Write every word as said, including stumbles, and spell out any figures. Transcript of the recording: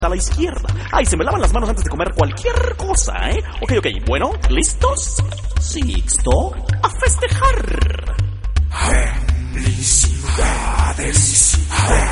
a la izquierda. Ay, se me lavan las manos antes de comer cualquier cosa, ¿eh? Ok, ok, bueno, ¿listos? Sixto, a festejar. Felicidades.